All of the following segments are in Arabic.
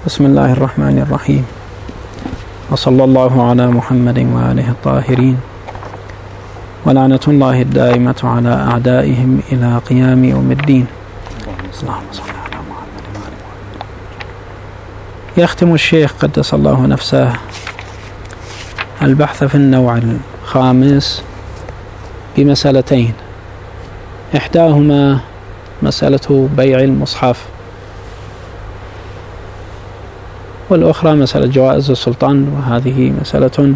بسم الله الرحمن الرحيم، وصلى الله على محمد وآله الطاهرين، ولعنة الله الدائمة على أعدائهم إلى قيام يوم الدين. اللهم صل على محمد وآله. يختم الشيخ قدس الله نفسه البحث في النوع الخامس بمسألتين، إحداهما مسألة بيع المصحف، والأخرى مسألة جوائز السلطان، وهذه مسألة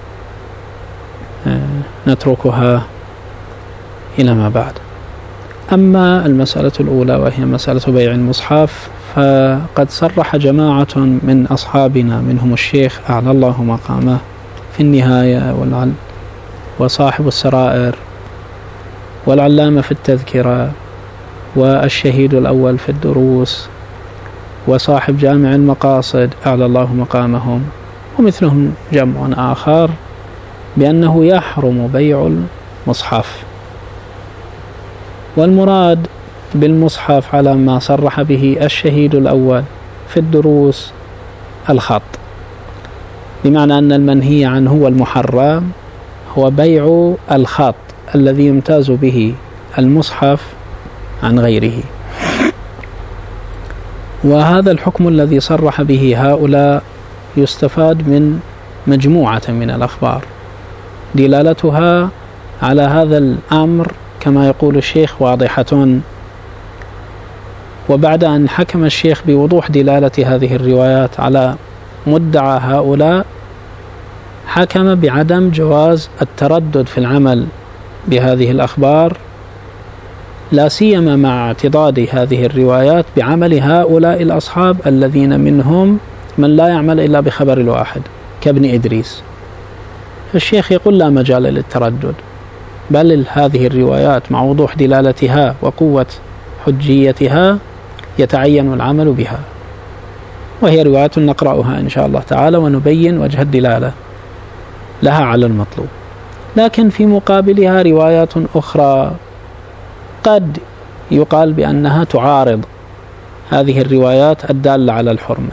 نتركها إلى ما بعد. أما المسألة الأولى وهي مسألة بيع المصحف، فقد صرح جماعة من أصحابنا منهم الشيخ أعلى الله مقامه في النهاية وصاحب السرائر والعلامة في التذكرة والشهيد الأول في الدروس وصاحب جامع المقاصد أعلى الله مقامهم ومثلهم جمع آخر بأنه يحرم بيع المصحف. والمراد بالمصحف على ما صرح به الشهيد الأول في الدروس الخط، بمعنى أن المنهي عنه والمحرم هو بيع الخط الذي يمتاز به المصحف عن غيره. وهذا الحكم الذي صرح به هؤلاء يستفاد من مجموعة من الأخبار دلالتها على هذا الأمر كما يقول الشيخ واضحة. وبعد أن حكم الشيخ بوضوح دلالة هذه الروايات على مدعى هؤلاء، حكم بعدم جواز التردد في العمل بهذه الأخبار، لا سيما مع اعتضاد هذه الروايات بعمل هؤلاء الأصحاب الذين منهم من لا يعمل إلا بخبر الواحد كابن إدريس. الشيخ يقول لا مجال للتردد، بل هذه الروايات مع وضوح دلالتها وقوة حجيتها يتعين العمل بها، وهي روايات نقرأها إن شاء الله تعالى ونبين وجه الدلالة لها على المطلوب. لكن في مقابلها روايات أخرى قد يقال بأنها تعارض هذه الروايات الدالة على الحرمة،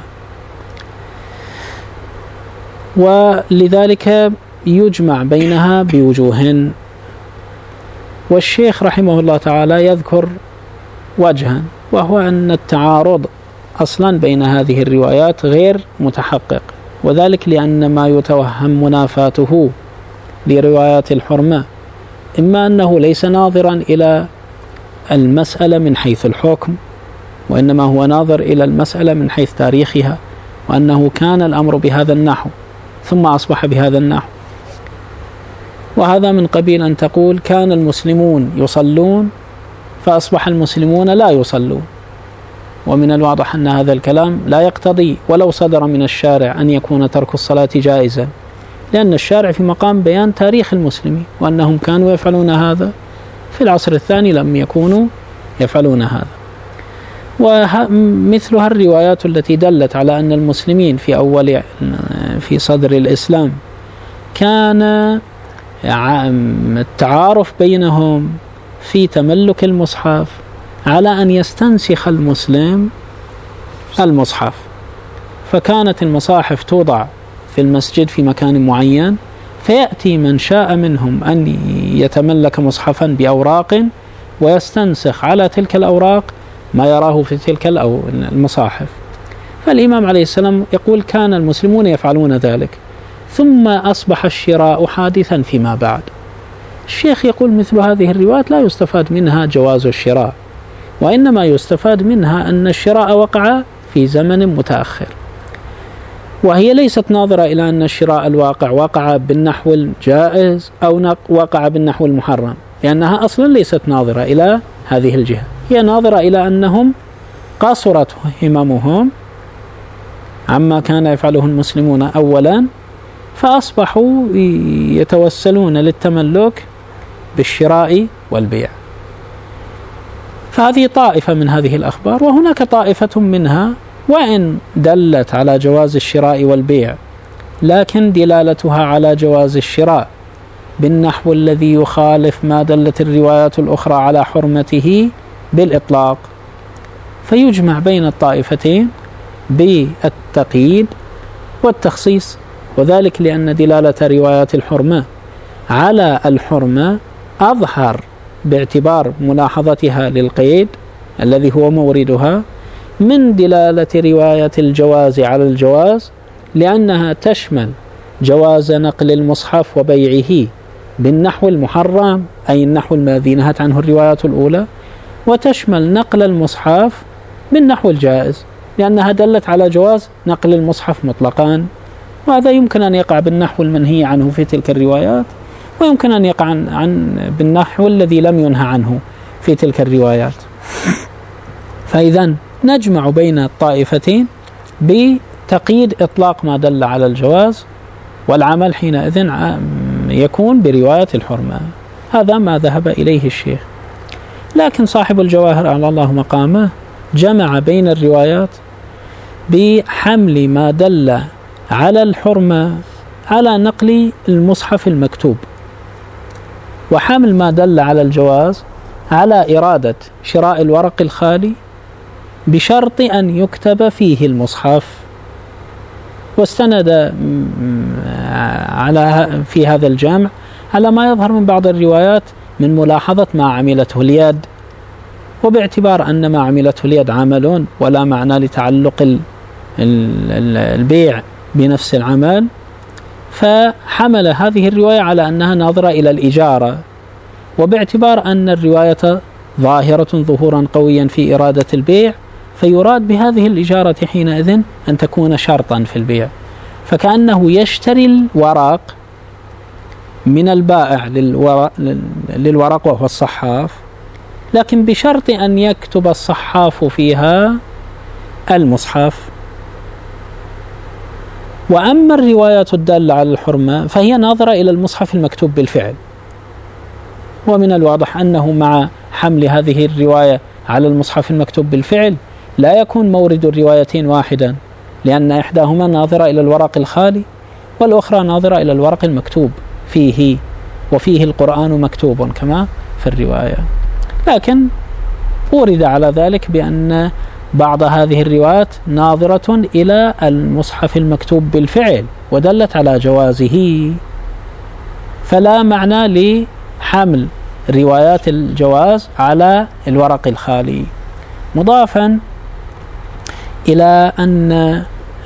ولذلك يجمع بينها بوجوه. والشيخ رحمه الله تعالى يذكر وجها، وهو أن التعارض أصلا بين هذه الروايات غير متحقق، وذلك لأن ما يتوهم منافاته لروايات الحرمة إما أنه ليس ناظرا إلى المسألة من حيث الحكم، وإنما هو ناظر إلى المسألة من حيث تاريخها، وأنه كان الأمر بهذا النحو ثم أصبح بهذا النحو. وهذا من قبيل أن تقول كان المسلمون يصلون فأصبح المسلمون لا يصلون، ومن الواضح أن هذا الكلام لا يقتضي ولو صدر من الشارع أن يكون ترك الصلاة جائزا، لأن الشارع في مقام بيان تاريخ المسلمين وأنهم كانوا يفعلون هذا، في العصر الثاني لم يكونوا يفعلون هذا. ومثلها الروايات التي دلت على أن المسلمين في صدر الإسلام كان التعارف بينهم في تملك المصحف على أن يستنسخ المسلم المصحف، فكانت المصاحف توضع في المسجد في مكان معين، فيأتي من شاء منهم أن يتملك مصحفا بأوراق ويستنسخ على تلك الأوراق ما يراه في تلك المصاحف. فالإمام عليه السلام يقول كان المسلمون يفعلون ذلك، ثم أصبح الشراء حادثا فيما بعد. الشيخ يقول مثل هذه الروايات لا يستفاد منها جواز الشراء، وإنما يستفاد منها أن الشراء وقع في زمن متأخر، وهي ليست ناظرة إلى أن الشراء الواقع وقع بالنحو الجائز أو وقع بالنحو المحرم، لأنها أصلا ليست ناظرة إلى هذه الجهة، هي ناظرة إلى أنهم قصرت هممهم عما كان يفعله المسلمون أولا، فأصبحوا يتوسلون للتملك بالشراء والبيع. فهذه طائفة من هذه الأخبار، وهناك طائفة منها وإن دلت على جواز الشراء والبيع، لكن دلالتها على جواز الشراء بالنحو الذي يخالف ما دلت الروايات الأخرى على حرمته بالإطلاق. فيجمع بين الطائفتين بالتقييد والتخصيص، وذلك لأن دلالة روايات الحرمة على الحرمة أظهر باعتبار ملاحظتها للقيد الذي هو موردها من دلالة رواية الجواز على الجواز، لأنها تشمل جواز نقل المصحف وبيعه بالنحو المحرم أي النحو الذي نهت عنه الروايات الأولى، وتشمل نقل المصحف بالنحو الجائز لأنها دلت على جواز نقل المصحف مطلقا، وهذا يمكن أن يقع بالنحو المنهي عنه في تلك الروايات، ويمكن أن يقع بالنحو الذي لم ينهى عنه في تلك الروايات. فإذا نجمع بين الطائفتين بتقييد إطلاق ما دل على الجواز، والعمل حينئذ يكون برواية الحرمة. هذا ما ذهب إليه الشيخ. لكن صاحب الجواهر أعلى الله مقامه جمع بين الروايات بحمل ما دل على الحرمة على نقل المصحف المكتوب، وحمل ما دل على الجواز على إرادة شراء الورق الخالي بشرط أن يكتب فيه المصحف. واستند في هذا الجمع على ما يظهر من بعض الروايات من ملاحظة ما عملته اليد، وباعتبار أن ما عملته اليد عمل ولا معنى لتعلق البيع بنفس العمل، فحمل هذه الرواية على أنها ناظرة إلى الإجارة، وباعتبار أن الرواية ظاهرة ظهورا قويا في إرادة البيع، فيراد بهذه الإجارة حينئذ أن تكون شرطا في البيع، فكأنه يشتري الورق من البائع للورق وهو الصحاف، لكن بشرط أن يكتب الصحاف فيها المصحف. وأما الروايات الدالة على الحرمة فهي ناظرة إلى المصحف المكتوب بالفعل، ومن الواضح أنه مع حمل هذه الرواية على المصحف المكتوب بالفعل لا يكون مورد الروايتين واحدا، لأن إحداهما ناظرة إلى الورق الخالي والأخرى ناظرة إلى الورق المكتوب فيه، وفيه القرآن مكتوب كما في الرواية. لكن ورد على ذلك بأن بعض هذه الروايات ناظرة إلى المصحف المكتوب بالفعل ودلت على جوازه، فلا معنى لحمل روايات الجواز على الورق الخالي، مضافا إلى أن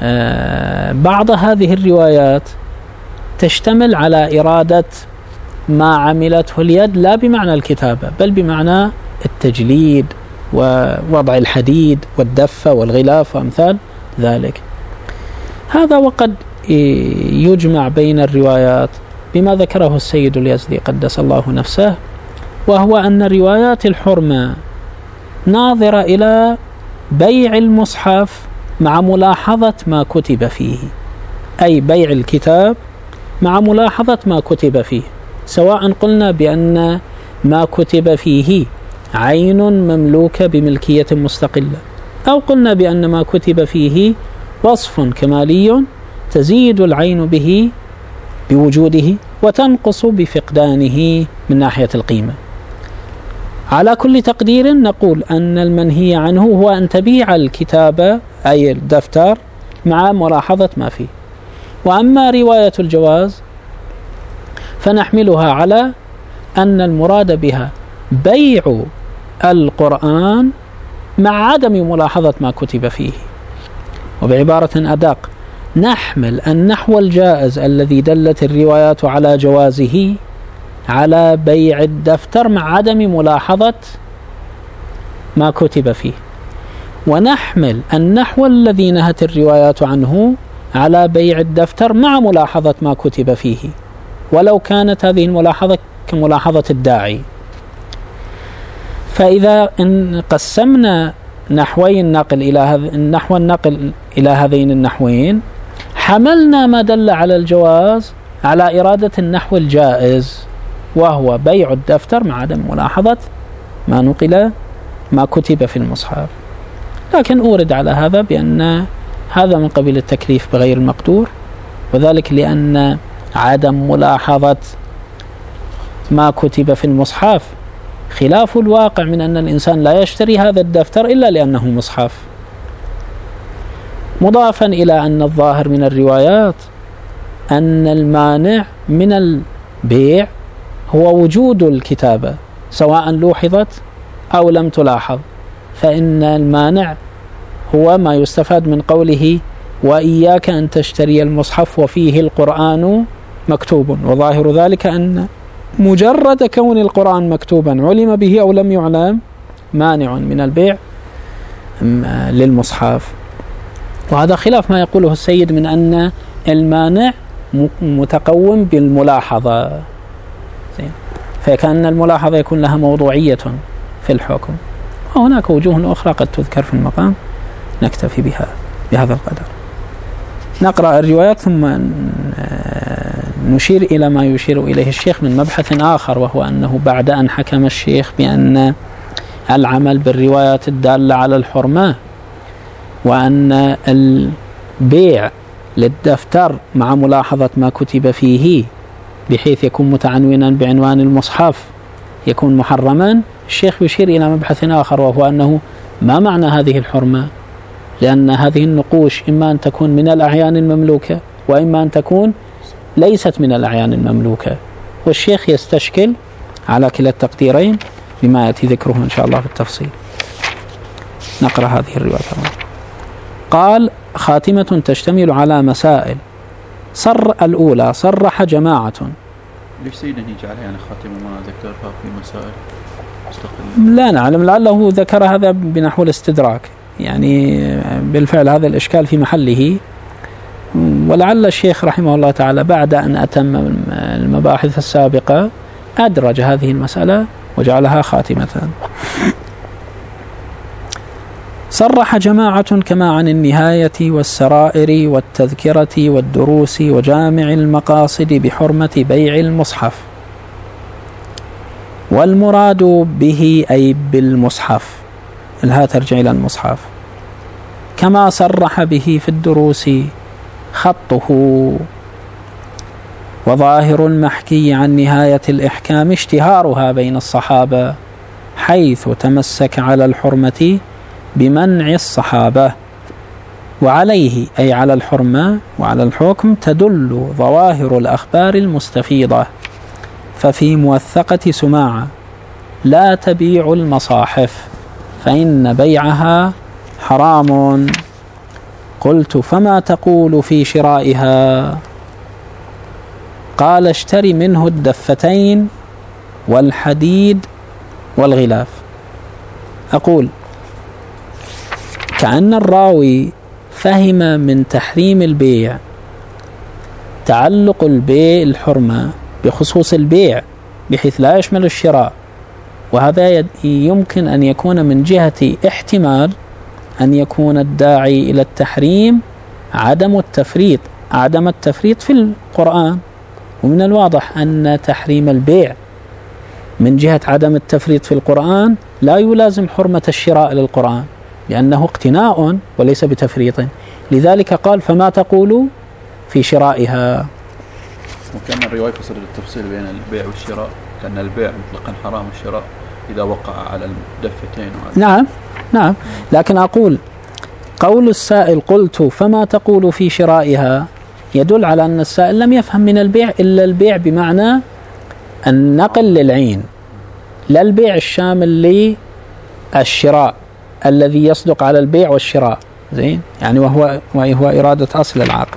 بعض هذه الروايات تشتمل على إرادة ما عملته اليد لا بمعنى الكتابة بل بمعنى التجليد ووضع الحديد والدفة والغلاف وأمثال ذلك. هذا وقد يجمع بين الروايات بما ذكره السيد اليزدي قدس الله نفسه، وهو أن روايات الحرمة ناظرة إلى بيع المصحف مع ملاحظة ما كتب فيه، أي بيع الكتاب مع ملاحظة ما كتب فيه، سواء قلنا بأن ما كتب فيه عين مملوكة بملكية مستقلة، أو قلنا بأن ما كتب فيه وصف كمالي تزيد العين به بوجوده وتنقص بفقدانه من ناحية القيمة. على كل تقدير نقول أن المنهي عنه هو أن تبيع الكتاب أي الدفتر مع ملاحظة ما فيه. وأما رواية الجواز فنحملها على أن المراد بها بيع القرآن مع عدم ملاحظة ما كتب فيه. وبعبارة أدق نحمل النحو الجائز الذي دلت الروايات على جوازه على بيع الدفتر مع عدم ملاحظة ما كتب فيه، ونحمل النحو الذي نهت الروايات عنه على بيع الدفتر مع ملاحظة ما كتب فيه، ولو كانت هذه الملاحظة كملاحظة الداعي. فإذا قسمنا نحوي النقل إلى هذين النحوين، حملنا ما دل على الجواز على إرادة النحو الجائز، وهو بيع الدفتر مع عدم ملاحظة ما كتب في المصحف. لكن أورد على هذا بأن هذا من قبيل التكليف بغير المقدور، وذلك لأن عدم ملاحظة ما كتب في المصحف خلاف الواقع من أن الإنسان لا يشتري هذا الدفتر إلا لأنه مصحف. مضافا إلى أن الظاهر من الروايات أن المانع من البيع هو وجود الكتابة سواء لوحظت أو لم تلاحظ، فإن المانع هو ما يستفاد من قوله وإياك أن تشتري المصحف وفيه القرآن مكتوب، وظاهر ذلك أن مجرد كون القرآن مكتوبا علم به أو لم يعلم مانع من البيع للمصحف. وهذا خلاف ما يقوله السيد من أن المانع متقوم بالملاحظة، فكأن الملاحظة يكون لها موضوعية في الحكم. وهناك وجوه أخرى قد تذكر في المقام، نكتفي بها بهذا القدر. نقرأ الروايات ثم نشير إلى ما يشير إليه الشيخ من مبحث آخر، وهو أنه بعد أن حكم الشيخ بأن العمل بالروايات الدالة على الحرمة وأن البيع للدفتر مع ملاحظة ما كتب فيه بحيث يكون متعنونا بعنوان المصحف يكون محرما، الشيخ يشير إلى مبحث آخر، وهو أنه ما معنى هذه الحرمة، لأن هذه النقوش إما أن تكون من الأعيان المملوكة وإما أن تكون ليست من الأعيان المملوكة، والشيخ يستشكل على كلا التقديرين بما يأتي ذكره إن شاء الله بالتفصيل. نقرأ هذه الرواية. قال: خاتمة تشتمل على مسائل. الأولى صرح جماعة. ليش سيدنا يجعل يعني خاتمة ما ذكرها في مسائل مستقلة؟ لا نعلم، لعله ذكر هذا بنحو الاستدراك، يعني بالفعل هذا الإشكال في محله، ولعل الشيخ رحمه الله تعالى بعد أن أتم المباحث السابقة أدرج هذه المسألة وجعلها خاتمة. صرح جماعة كما عن النهاية والسرائر والتذكرة والدروس وجامع المقاصد بحرمة بيع المصحف، والمراد به أي بالمصحف، الها ترجع إلى المصحف، كما صرح به في الدروس خطه. وظاهر المحكي عن نهاية الإحكام اشتهارها بين الصحابة، حيث تمسك على الحرمة بمنع الصحابة، وعليه أي على الحرمة وعلى الحكم تدل ظواهر الأخبار المستفيضة. ففي موثقة سماعة: لا تبيع المصاحف فإن بيعها حرام. قلت: فما تقول في شرائها؟ قال: اشتري منه الدفتين والحديد والغلاف. أقول: كأن الراوي فهم من تحريم البيع تعلق البيع الحرمة بخصوص البيع بحيث لا يشمل الشراء، وهذا يمكن أن يكون من جهة احتمال أن يكون الداعي إلى التحريم عدم التفريط في القرآن، ومن الواضح أن تحريم البيع من جهة عدم التفريط في القرآن لا يلازم حرمة الشراء للقرآن، لأنه اقتناء وليس بتفريط. لذلك قال: فما تقول في شرائها؟ وكان الرواية فصل التفصيل بين البيع والشراء، كأن البيع مطلقا حرام، الشراء إذا وقع على الدفتين. نعم، لكن أقول قول السائل: قلت فما تقول في شرائها، يدل على أن السائل لم يفهم من البيع إلا البيع بمعنى النقل للعين، لا البيع الشامل للشراء الذي يصدق على البيع والشراء، زين، يعني وهو إرادة أصل العقد.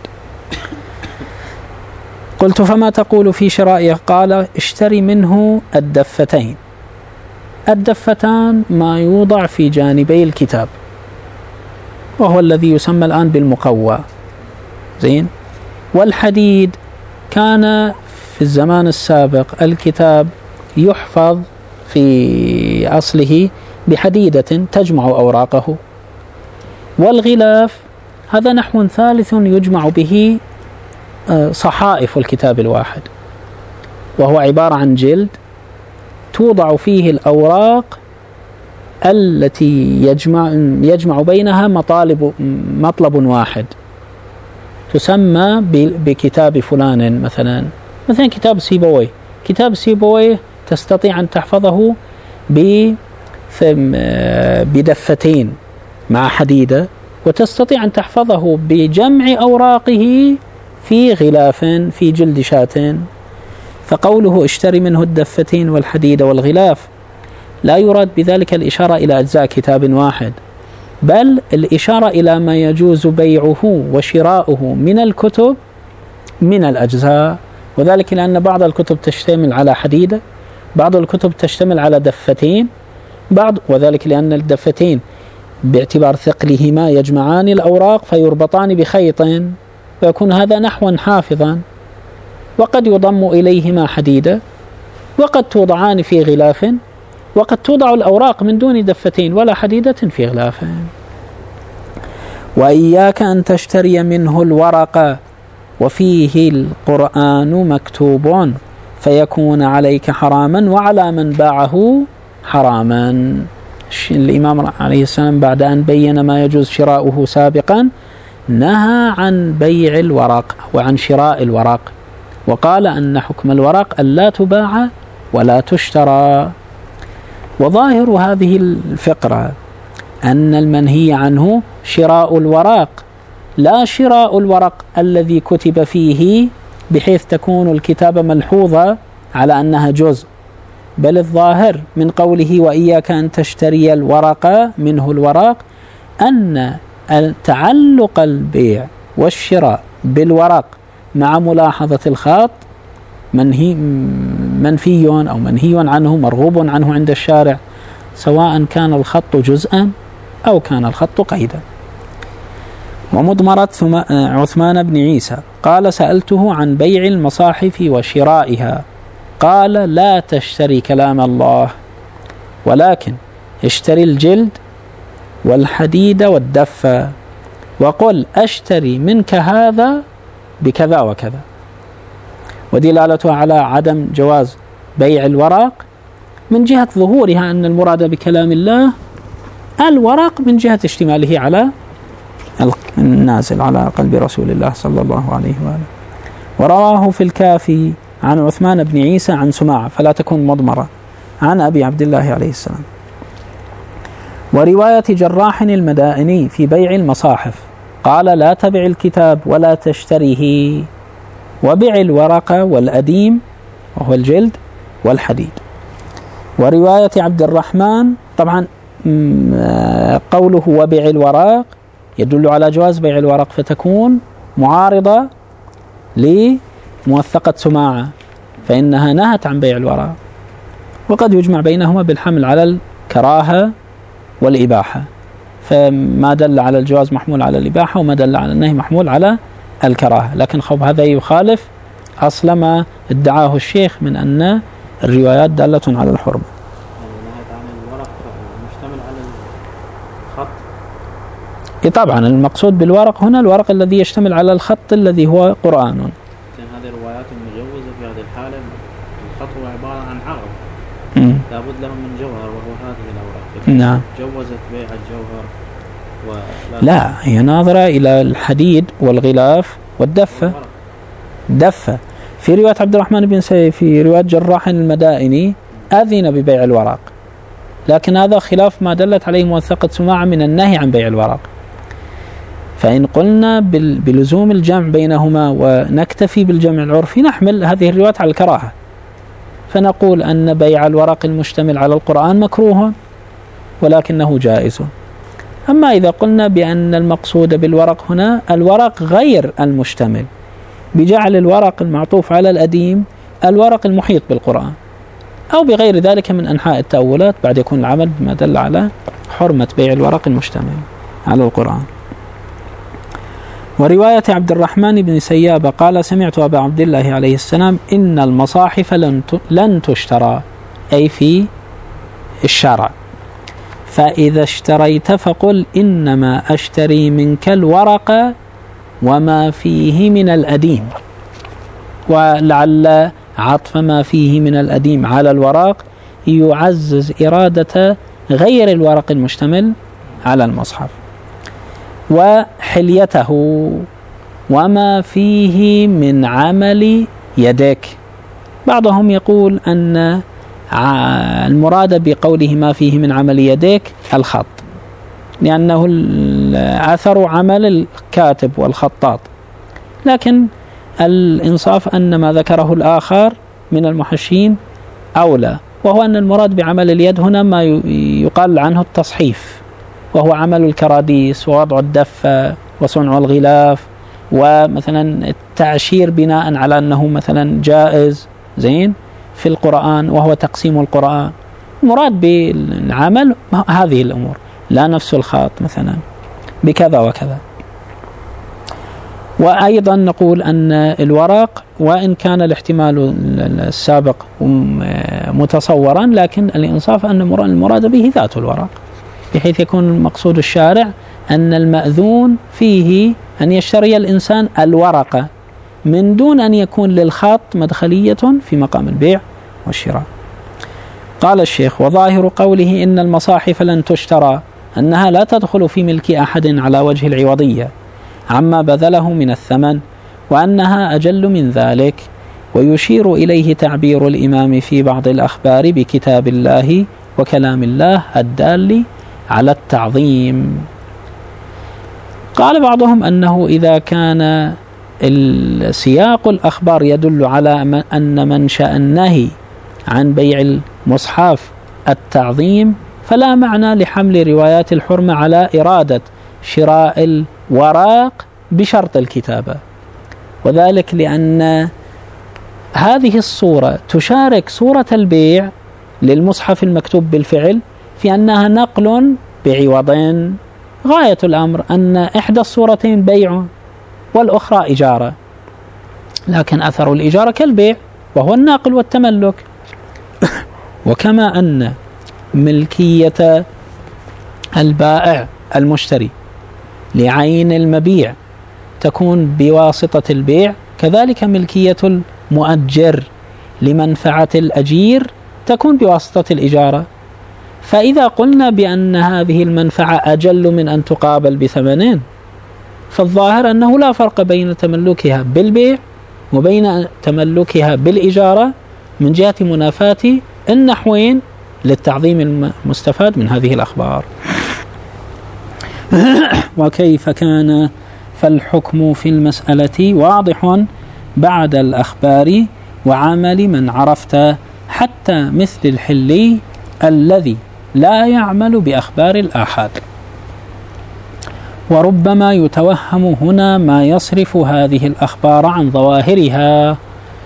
قلت: فما تقول في شرائه؟ قال: اشتري منه الدفتين. الدفتان ما يوضع في جانبي الكتاب، وهو الذي يسمى الآن بالمقوى، زين. والحديد كان في الزمان السابق الكتاب يحفظ في أصله بحديدة تجمع أوراقه. والغلاف هذا نحو ثالث يجمع به صحائف الكتاب الواحد، وهو عبارة عن جلد توضع فيه الأوراق التي يجمع بينها مطلب واحد، تسمى بكتاب فلان. مثلا كتاب سيبويه. كتاب سيبويه تستطيع أن تحفظه بدفتين مع حديدة، وتستطيع أن تحفظه بجمع أوراقه في غلاف في جلد شاة. فقوله اشتري منه الدفتين والحديد والغلاف لا يراد بذلك الإشارة إلى أجزاء كتاب واحد، بل الإشارة إلى ما يجوز بيعه وشراؤه من الكتب من الأجزاء، وذلك لأن بعض الكتب تشتمل على حديدة، بعض الكتب تشتمل على دفتين، وذلك لأن الدفتين باعتبار ثقلهما يجمعان الأوراق فيربطان بخيط فيكون هذا نحوا حافظا، وقد يضم إليهما حديدة، وقد توضعان في غلاف، وقد توضع الأوراق من دون دفتين ولا حديدة في غلاف. وإياك أن تشتري منه الورق وفيه القرآن مكتوب فيكون عليك حراما وعلى من باعه حراما. الإمام عليه السلام بعد أن بين ما يجوز شراؤه سابقا نهى عن بيع الورق وعن شراء الورق، وقال أن حكم الورق ألا تباع ولا تشترى. وظاهر هذه الفقرة أن المنهي عنه شراء الورق، لا شراء الورق الذي كتب فيه بحيث تكون الكتابة ملحوظة على أنها جزء، بل الظاهر من قوله وإياك أن تشتري الورق منه الورق أن تعلق البيع والشراء بالورق مع ملاحظة الخط منفي أو منهي عنه مرغوب عنه عند الشارع، سواء كان الخط جزءا أو كان الخط قيدا. ومضمرة عثمان بن عيسى قال سألته عن بيع المصاحف وشرائها قال لا تشتري كلام الله، ولكن اشتري الجلد والحديد والدفة، وقل أشتري منك هذا بكذا وكذا. ودلالتها على عدم جواز بيع الورق من جهة ظهورها أن المراد بكلام الله الورق من جهة اشتماله على النازل على قلب رسول الله صلى الله عليه وآله. ورواه في الكافي عن عثمان بن عيسى عن سماعة فلا تكون مضمرة عن أبي عبد الله عليه السلام. ورواية جراح المدائني في بيع المصاحف قال لا تبع الكتاب ولا تشتريه، وبع الورق والأديم وهو الجلد والحديد. ورواية عبد الرحمن طبعا قوله وبع الورق يدل على جواز بيع الورق، فتكون معارضة لموثقة سماعة فإنها نهت عن بيع الورق، وقد يجمع بينهما بالحمل على الكراهة والإباحة، فما دل على الجواز محمول على الإباحة وما دل على النهي محمول على الكراهة. لكن هذا يخالف أصل ما ادعاه الشيخ من أن الروايات دالة على الحرمة. طبعا المقصود بالورق هنا الورق الذي يشتمل على الخط الذي هو قرآن. هذه الروايات المجوزة في هذه الحالة الخط هو عبارة عن عرض لابد له من جوهر وهو هذه الأوراق. نعم. جوزت بيع الجوهر لا هي ناظرة إلى الحديد والغلاف والدفة. دفة في رواية عبد الرحمن بن سيف في رواية جراح المدائني أذن ببيع الورق، لكن هذا خلاف ما دلت عليه موثقة سماعة من النهي عن بيع الورق. فإن قلنا بلزوم الجمع بينهما ونكتفي بالجمع العرفي نحمل هذه الروايات على الكراهة، فنقول أن بيع الورق المشتمل على القرآن مكروه ولكنه جائز. أما إذا قلنا بأن المقصود بالورق هنا الورق غير المشتمل بجعل الورق المعطوف على الأديم الورق المحيط بالقرآن أو بغير ذلك من أنحاء التأولات، بعد يكون العمل بما دل على حرمة بيع الورق المشتمل على القرآن. ورواية عبد الرحمن بن سيابة قال سمعت أبا عبد الله عليه السلام إن المصاحف لن تشترى أي في الشرع، فإذا اشتريت فقل إنما أشتري منك الورق وما فيه من الأديم. ولعل عطف ما فيه من الأديم على الورق يعزز إرادة غير الورق المشتمل على المصحف. وحليته وما فيه من عمل يدك. بعضهم يقول أن المراد بقوله ما فيه من عمل يدك الخط، لأنه أثر عمل الكاتب والخطاط. لكن الإنصاف أن ما ذكره الآخر من المحشين أولى، وهو أن المراد بعمل اليد هنا ما يقال عنه التصحيف، وهو عمل الكراديس ووضع الدفة وصنع الغلاف، ومثلا التعشير بناء على أنه مثلا جائز زين في القرآن، وهو تقسيم القرآن. المراد بالعمل هذه الأمور، لا نفس الخط مثلا بكذا وكذا. وأيضا نقول أن الورق وإن كان الاحتمال السابق متصورا، لكن الإنصاف أن المراد به ذات الورق، بحيث يكون مقصود الشارع أن المأذون فيه أن يشتري الإنسان الورقة من دون أن يكون للخط مدخلية في مقام البيع والشراء. قال الشيخ: وظاهر قوله إن المصاحف لن تشترى أنها لا تدخل في ملك أحد على وجه العوضية عما بذله من الثمن، وأنها أجل من ذلك. ويشير إليه تعبير الإمام في بعض الأخبار بكتاب الله وكلام الله الدال على التعظيم. قال بعضهم أنه إذا كان السياق الأخبار يدل على أن منشأ النهي عن بيع المصحف التعظيم، فلا معنى لحمل روايات الحرمة على إرادة شراء الوراق بشرط الكتابة، وذلك لأن هذه الصورة تشارك صورة البيع للمصحف المكتوب بالفعل في أنها نقل بعوضين. غاية الأمر أن إحدى الصورتين بيع والأخرى إجارة، لكن أثر الإجارة كالبيع وهو الناقل والتملك. وكما أن ملكية البائع المشتري لعين المبيع تكون بواسطة البيع، كذلك ملكية المؤجر لمنفعة الأجير تكون بواسطة الإجارة. فإذا قلنا بأن هذه المنفعة أجل من أن تقابل بثمنين، فالظاهر أنه لا فرق بين تملكها بالبيع وبين تملكها بالإجارة من جهة منافاة النحوين للتعظيم المستفاد من هذه الأخبار. وكيف كان فالحكم في المسألة واضح بعد الأخبار وعمل من عرفت، حتى مثل الحلي الذي لا يعمل بأخبار الآحاد. وربما يتوهم هنا ما يصرف هذه الأخبار عن ظواهرها،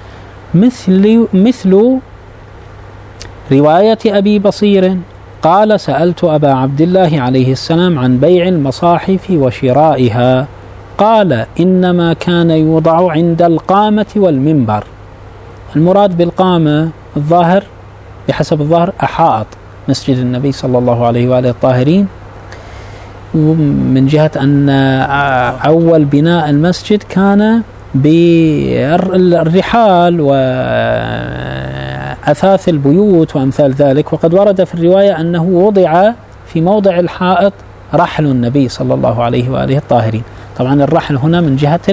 مثل رواية أبي بصير قال: سألت أبا عبد الله عليه السلام عن بيع المصاحف وشرائها، قال: إنما كان يوضع عند القامة والمنبر. المراد بالقامة الظاهر بحسب الظاهر أحائط مسجد النبي صلى الله عليه وآله الطاهرين، من جهة أن أول بناء المسجد كان بالرحال وأثاث البيوت وأمثال ذلك. وقد ورد في الرواية أنه وضع في موضع الحائط رحل النبي صلى الله عليه وآله الطاهرين. طبعا الرحل هنا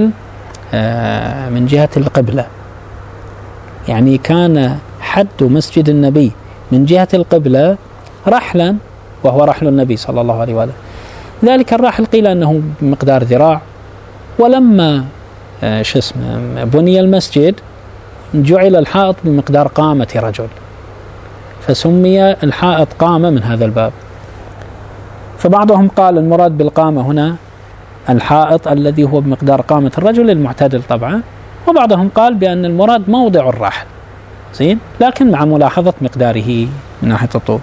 من جهة القبلة، يعني كان حد مسجد النبي من جهة القبلة رحلا، وهو رحل النبي صلى الله عليه وآله. ذلك الرحل قيل أنه بمقدار ذراع، ولما بني المسجد جعل الحائط بمقدار قامة رجل، فسمي الحائط قامة من هذا الباب. فبعضهم قال المراد بالقامة هنا الحائط الذي هو بمقدار قامة الرجل المعتدل طبعا، وبعضهم قال بأن المراد موضع الرحل، زين، لكن مع ملاحظة مقداره من ناحية الطول.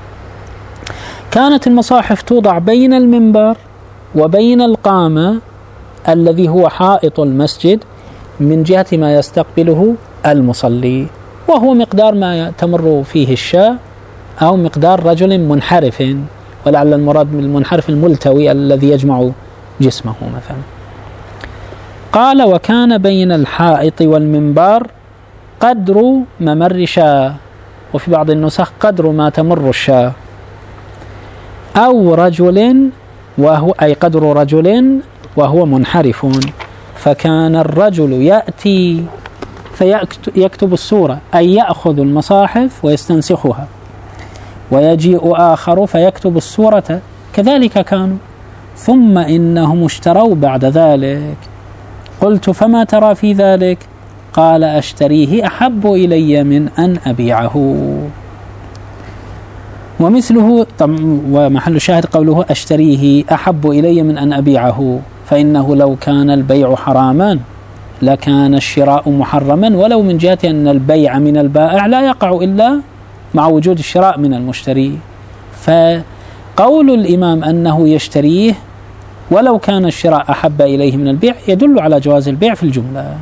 كانت المصاحف توضع بين المنبر وبين القامة الذي هو حائط المسجد من جهة ما يستقبله المصلي، وهو مقدار ما تمر فيه الشاة أو مقدار رجل منحرف، ولعل المراد بالمنحرف الملتوي الذي يجمع جسمه مثلا. قال: وكان بين الحائط والمنبر قدر ممر شاة، وفي بعض النسخ قدر ما تمر الشاة، أو رجل، وهو أي قدر رجل وهو منحرف. فكان الرجل يأتي فيكتب السورة، أي يأخذ المصاحف ويستنسخها، ويجيء آخر فيكتب السورة كذلك كانوا. ثم إنهم اشتروا بعد ذلك. قلت فما ترى في ذلك؟ قال أشتريه أحب إلي من أن أبيعه. ومثله ومحل شاهد قوله أشتريه أحب إلي من أن أبيعه، فإنه لو كان البيع حراما لكان الشراء محرما، ولو من جهة أن البيع من البائع لا يقع إلا مع وجود الشراء من المشتري. فقول الإمام أنه يشتريه ولو كان الشراء أحب إليه من البيع يدل على جواز البيع في الجملة.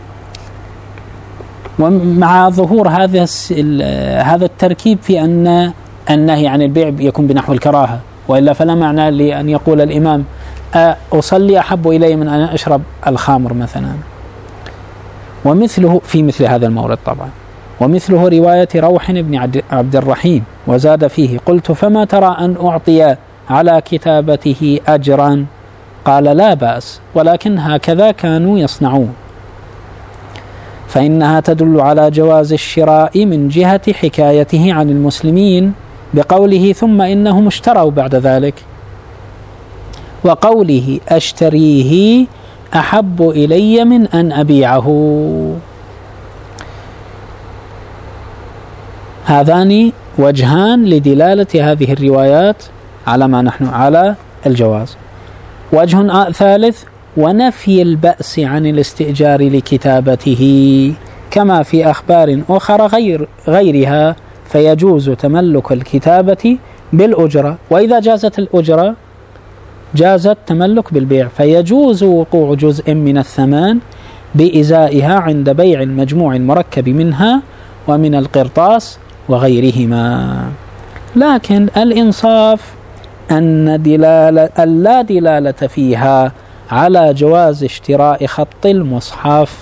ومع ظهور هذا التركيب في أن النهي عن البيع يكون بنحو الكراهة، وإلا فلا معنى لأن يقول الإمام أصلي أحب إلي من أن أشرب الخمر مثلا. ومثله في مثل هذا المورد طبعا. ومثله رواية روح بن عبد الرحيم وزاد فيه قلت فما ترى أن أعطي على كتابته أجرا؟ قال لا بأس، ولكن هكذا كانوا يصنعون، فإنها تدل على جواز الشراء من جهة حكايته عن المسلمين بقوله ثم إنهم اشتروا بعد ذلك، وقوله أشتريه أحب إلي من أن أبيعه. هذان وجهان لدلالة هذه الروايات على ما نحن على الجواز. وجه ثالث ونفي البأس عن الاستئجار لكتابته كما في أخبار أخرى غيرها، فيجوز تملك الكتابة بالأجرة، وإذا جازت الأجرة جاز التملك بالبيع، فيجوز وقوع جزء من الثمن بإزائها عند بيع المجموع المركب منها ومن القرطاس وغيرهما. لكن الإنصاف أن لا دلالة فيها على جواز اشتراء خط المصحف،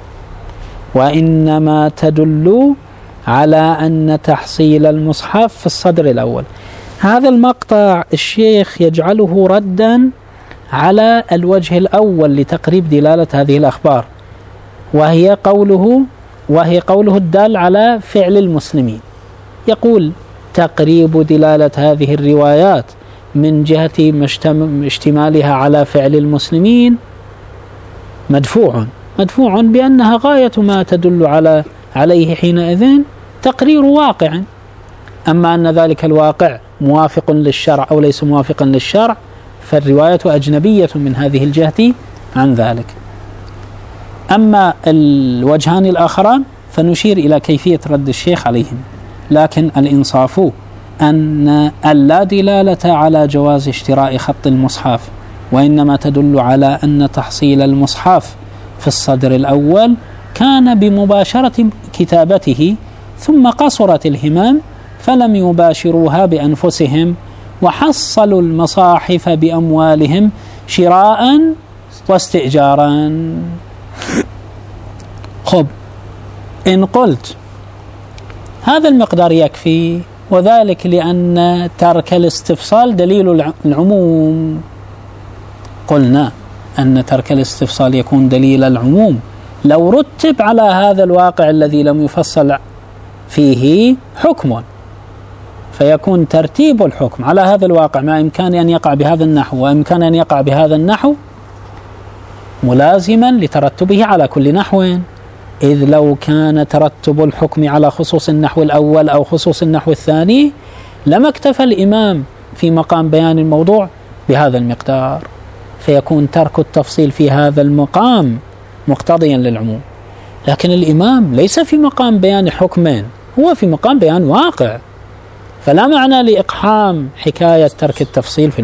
وإنما تدل على أن تحصيل المصحف في الصدر الأول. هذا المقطع الشيخ يجعله ردا على الوجه الأول لتقريب دلالة هذه الأخبار، وهي قوله الدال على فعل المسلمين. يقول تقريب دلالة هذه الروايات من جهة اشتمالها على فعل المسلمين مدفوع بأنها غاية ما تدل عليه حينئذ تقرير واقع. أما أن ذلك الواقع موافق للشرع أو ليس موافقا للشرع فالرواية أجنبية من هذه الجهة عن ذلك. أما الوجهان الآخران فنشير إلى كيفية رد الشيخ عليهم، لكن الإنصاف أن لا دلالة على جواز اشتراء خط المصحف، وإنما تدل على أن تحصيل المصحف في الصدر الأول كان بمباشرة كتابته، ثم قصرت الهمام فلم يباشروها بأنفسهم وحصلوا المصاحف بأموالهم شراء واستئجارا. خب، إن قلت هذا المقدار يكفي، وذلك لأن ترك الاستفصال دليل العموم، قلنا أن ترك الاستفصال يكون دليل العموم لو رتب على هذا الواقع الذي لم يفصل فيه حكم، فيكون ترتيب الحكم على هذا الواقع ما إمكان أن يقع بهذا النحو وإمكان أن يقع بهذا النحو ملازما لترتبه على كل نحو، إذ لو كان ترتب الحكم على خصوص النحو الأول أو خصوص النحو الثاني لما اكتفى الإمام في مقام بيان الموضوع بهذا المقدار، فيكون ترك التفصيل في هذا المقام مقتضيا للعموم. لكن الإمام ليس في مقام بيان حكمين، هو في مقام بيان واقع، فلا معنى لإقحام حكاية ترك التفصيل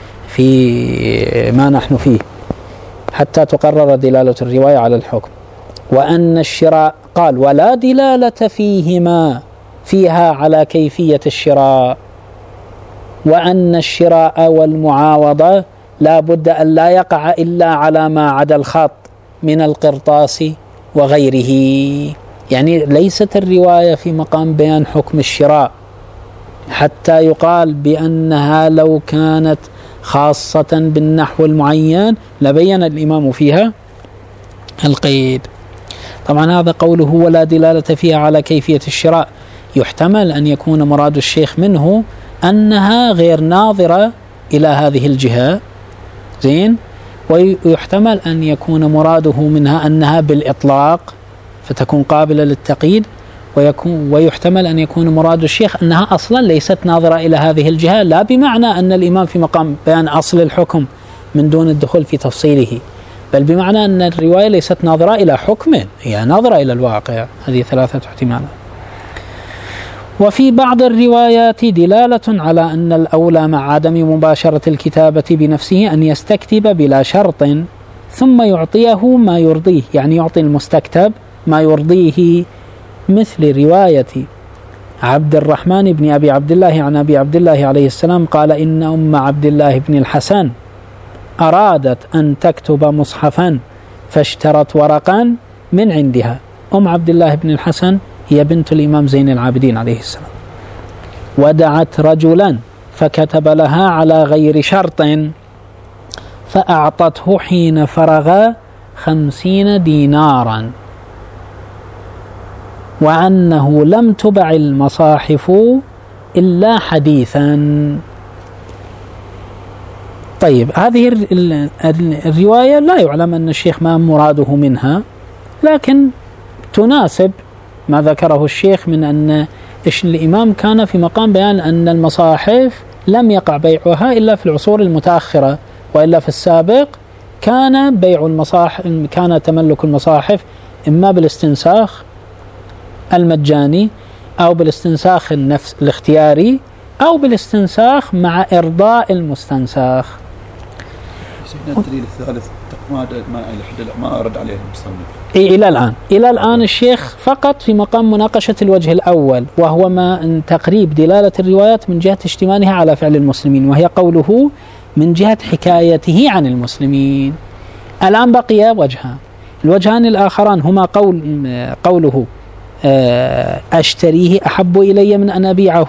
في ما نحن فيه حتى تقرر دلالة الرواية على الحكم. وأن الشراء قال ولا دلالة فيها على كيفية الشراء، وأن الشراء والمعاوضة لا بد أن لا يقع إلا على ما عدا الخط من القرطاس وغيره. يعني ليست الرواية في مقام بيان حكم الشراء حتى يقال بأنها لو كانت خاصة بالنحو المعين لبين الإمام فيها القيد. طبعا هذا قوله ولا دلالة فيها على كيفية الشراء يحتمل أن يكون مراد الشيخ منه أنها غير ناظرة إلى هذه الجهة، زين، ويحتمل أن يكون مراده منها أنها بالإطلاق فتكون قابلة للتقييد، ويحتمل أن يكون مراد الشيخ أنها أصلا ليست ناظرة إلى هذه الجهة، لا بمعنى أن الإمام في مقام بيان أصل الحكم من دون الدخول في تفصيله، بل بمعنى أن الرواية ليست ناظرة إلى حكمه، هي ناظرة إلى الواقع. هذه ثلاثة احتمالات. وفي بعض الروايات دلالة على أن الأولى مع عدم مباشرة الكتابة بنفسه أن يستكتب بلا شرط ثم يعطيه ما يرضيه، يعني يعطي المستكتب ما يرضيه، مثل رواية عبد الرحمن بن أبي عبد الله عن أبي عبد الله عليه السلام قال إن أم عبد الله بن الحسن أرادت أن تكتب مصحفا فاشترت ورقا من عندها. أم عبد الله بن الحسن هي بنت الإمام زين العابدين عليه السلام، ودعت رجلا فكتب لها على غير شرط فأعطته حين فرغ 50 دينارا، وأنه لم تبع المصاحف إلا حديثا. طيب، هذه الرواية لا يعلم أن الشيخ ما مراده منها، لكن تناسب ما ذكره الشيخ من أن الإمام كان في مقام بيان أن المصاحف لم يقع بيعها إلا في العصور المتأخرة، وإلا في السابق كان بيع المصاحف، كان تملك المصاحف إما بالاستنساخ المجاني أو بالاستنساخ النفس الاختياري أو بالاستنساخ مع إرضاء المستنساخ. الدليل الثالث ما أرد عليه المصنف إلى الآن الشيخ فقط في مقام مناقشة الوجه الأول، وهو ما تقريب دلالة الروايات من جهة اشتمالها على فعل المسلمين، وهي قوله من جهة حكايته عن المسلمين. الآن بقي وجهان، الوجهان الآخران هما قوله أشتريه أحب إلي من أن أبيعه،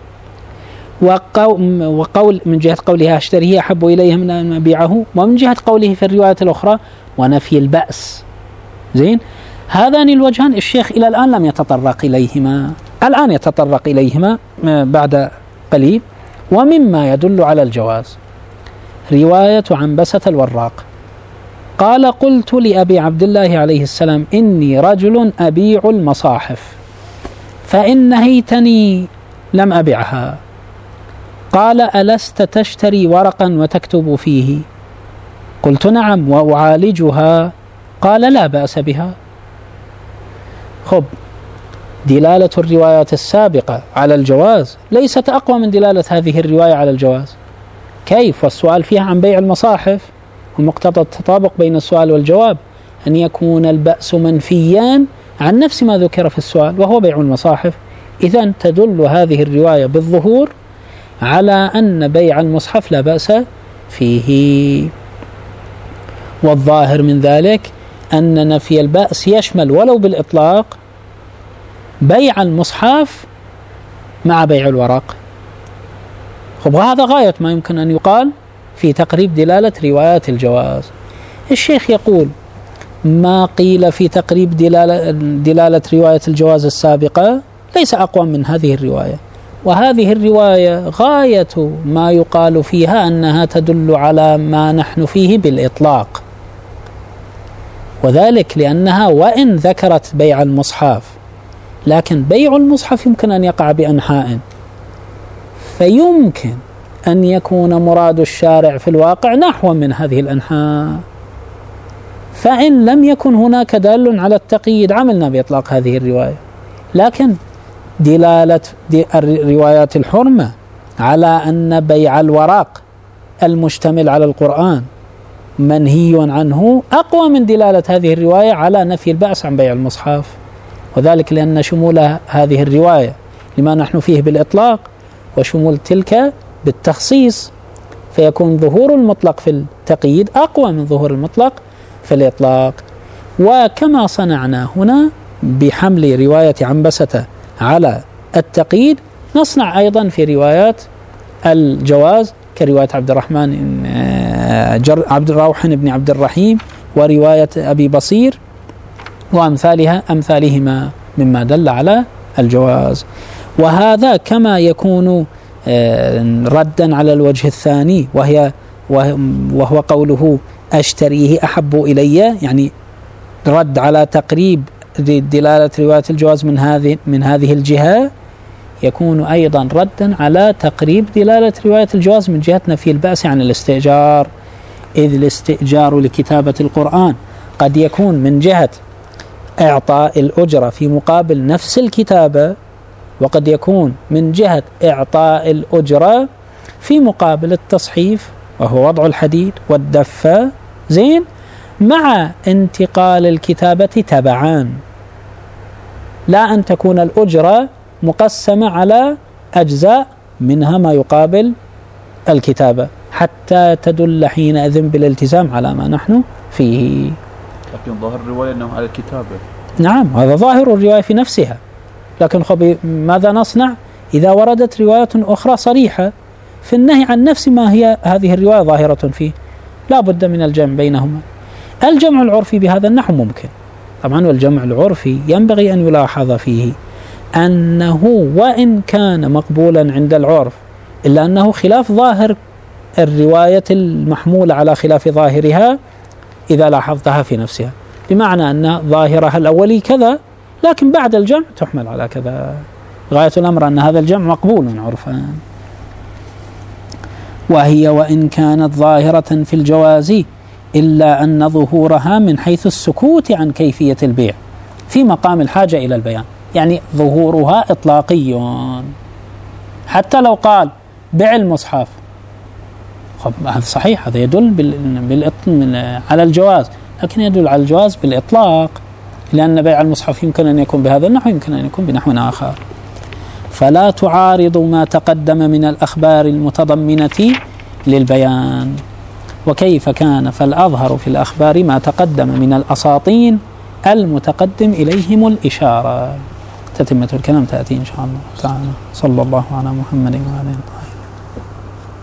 وقول من جهة قوله أشتريه أحب إليه من أن أبيعه، ومن جهة قوله في الرواية الأخرى ونفي البأس. زين، هذان الوجهان الشيخ إلى الآن لم يتطرق إليهما، الآن يتطرق إليهما بعد قليل. ومما يدل على الجواز رواية عنبسة الوراق قال قلت لأبي عبد الله عليه السلام إني رجل أبيع المصاحف فإن نهيتني لم أبيعها. قال ألست تشتري ورقا وتكتب فيه؟ قلت نعم وأعالجها. قال لا بأس بها. خب، دلالة الروايات السابقة على الجواز ليست أقوى من دلالة هذه الرواية على الجواز. كيف؟ والسؤال فيها عن بيع المصاحف، ومقتضى التطابق بين السؤال والجواب أن يكون البأس منفيا عن نفس ما ذكر في السؤال وهو بيع المصاحف. إذن تدل هذه الرواية بالظهور على أن بيع المصحف لا بأس فيه. والظاهر من ذلك أن نفي البأس يشمل ولو بالإطلاق بيع المصحف مع بيع الورق. وهذا غاية ما يمكن أن يقال في تقريب دلالة روايات الجواز. الشيخ يقول ما قيل في تقريب دلالة رواية الجواز السابقة ليس أقوى من هذه الرواية، وهذه الرواية غاية ما يقال فيها أنها تدل على ما نحن فيه بالإطلاق، وذلك لأنها وإن ذكرت بيع المصحف لكن بيع المصحف يمكن أن يقع بأنحاء، فيمكن أن يكون مراد الشارع في الواقع نحو من هذه الأنحاء، فإن لم يكن هناك دال على التقييد عملنا بإطلاق هذه الرواية. لكن دلالة روايات الحرمة على أن بيع الورق المشتمل على القرآن منهي عنه أقوى من دلالة هذه الرواية على نفي البأس عن بيع المصحف، وذلك لأن شمول هذه الرواية لما نحن فيه بالإطلاق وشمول تلك بالتخصيص، فيكون ظهور المطلق في التقييد أقوى من ظهور المطلق في الإطلاق. وكما صنعنا هنا بحمل رواية عنبسة على التقييد نصنع أيضا في روايات الجواز كرواية عبد الرحمن عبد الروحن بن عبد الرحيم ورواية أبي بصير وأمثالهما مما دل على الجواز. وهذا كما يكون ردا على الوجه الثاني وهو قوله أشتريه أحب إلي، يعني رد على تقريب دلالة رواية الجواز من هذه الجهة، يكون أيضا ردا على تقريب دلالة رواية الجواز من جهة نفي البأس عن الاستئجار، إذ الاستئجار لكتابة القرآن قد يكون من جهة إعطاء الأجرة في مقابل نفس الكتابة، وقد يكون من جهة إعطاء الأجرة في مقابل التصحيف وهو وضع الحديد والدفة، زين، مع انتقال الكتابة تبعان، لا أن تكون الأجرة مقسمة على أجزاء منها ما يقابل الكتابة، حتى تدل حينئذ بالالتزام على ما نحن فيه. لكن ظاهر الرواية أنه على الكتابة. نعم، هذا ظاهر الرواية في نفسها، لكن ماذا نصنع إذا وردت رواية أخرى صريحة في النهي عن نفس ما هي هذه الرواية ظاهرة فيه؟ لا بد من الجمع بينهما. الجمع العرفي بهذا النحو ممكن طبعا، والجمع العرفي ينبغي أن يلاحظ فيه أنه وإن كان مقبولا عند العرف إلا أنه خلاف ظاهر الرواية المحمولة على خلاف ظاهرها إذا لاحظتها في نفسها، بمعنى أن ظاهرها الأولي كذا لكن بعد الجمع تحمل على كذا. غاية الأمر أن هذا الجمع مقبول عرفا. وهي وإن كانت ظاهرة في الجواز إلا أن ظهورها من حيث السكوت عن كيفية البيع في مقام الحاجة إلى البيان، يعني ظهورها إطلاقي، حتى لو قال بيع المصحف هذا صحيح، هذا يدل على الجواز، لكن يدل على الجواز بالإطلاق، لأن بيع المصحف يمكن أن يكون بهذا النحو، يمكن أن يكون بنحو آخر. فلا تعارض ما تقدم من الأخبار المتضمنة للبيان. وكيف كان؟ فالأظهر في الأخبار ما تقدم من الأساطين المتقدم إليهم الإشارة. تتمة الكلام تأتي إن شاء الله تعالى. صلى الله على محمد وعلى آله.